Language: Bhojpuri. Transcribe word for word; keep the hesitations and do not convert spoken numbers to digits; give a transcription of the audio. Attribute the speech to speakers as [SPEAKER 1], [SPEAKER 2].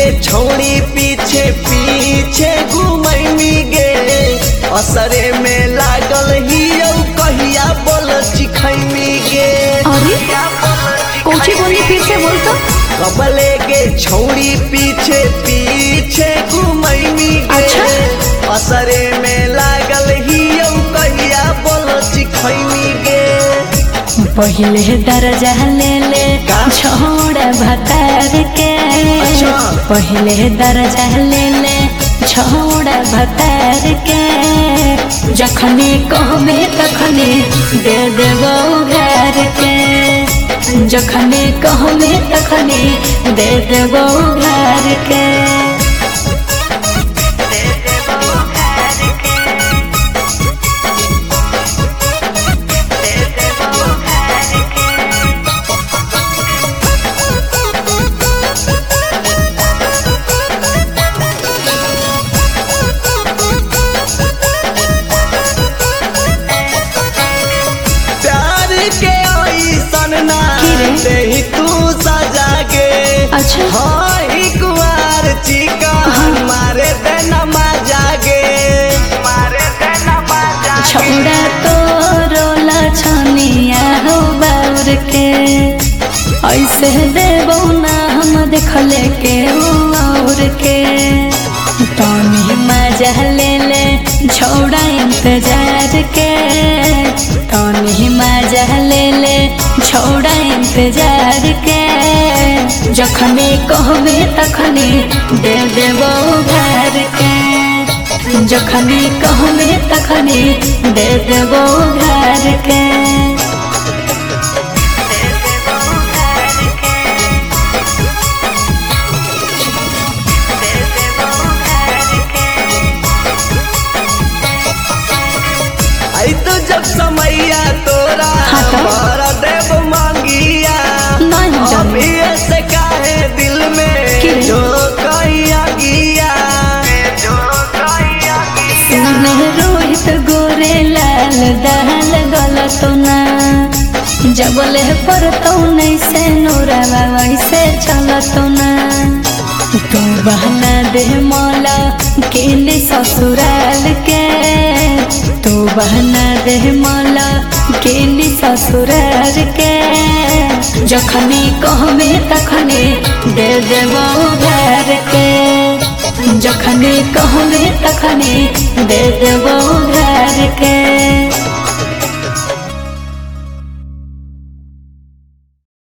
[SPEAKER 1] छौड़ी पीछे पीछे घुमैनी गे असरे में लागल ही कहिया बोल चिखैनी गे।
[SPEAKER 2] अरे कोची बोली फिर से बोल तो।
[SPEAKER 1] कबले गे छौड़ी पीछे पीछे घुमैनी गे
[SPEAKER 2] अच्छा?
[SPEAKER 1] असरे में लागल ही कहिया बोल चिखैनी गे।
[SPEAKER 2] पहले दर्जा ले ले छोड़ भतार के।
[SPEAKER 1] अच्छा।
[SPEAKER 2] पहले दर्जा ले ले छोड़ भतार के जखने कहबे तखने दे देबो घर के। जखने कहबे तखने दे देबो घर के।
[SPEAKER 1] ही तू सजा गे।
[SPEAKER 2] अच्छा।
[SPEAKER 1] हाँ कुआर चिकन मारे देना मजा गे मारे देना मजा।
[SPEAKER 2] छोड़ा तो रोला छनिया हो बाउर के ऐसे देबो ना हम देखले के और के। तनी मजा ले ले छोड़ा इंतजार के। तनी मजा ले ले छोड़ा इंतजार के जखने कहबे तखने दे देबो घर के। जखने कहबे तखने दे देबो घर के।
[SPEAKER 1] आई तो जब समैया तोरा भर देव मांगिया अभी ऐसे काहे दिल में जो कहिया गिया जो कहिया गिया।
[SPEAKER 2] रोहित गोरे लाल दाल गलतो ना जबले पर तो नहीं से नूरा वैसे चलतो ना। तू बहना दे मौला केली ससुराल के। तू बहना दे मौला केली ससुराल के जखने कहबे तखने दे देबो घर के। जखने कहबे तखने दे देबो घर के।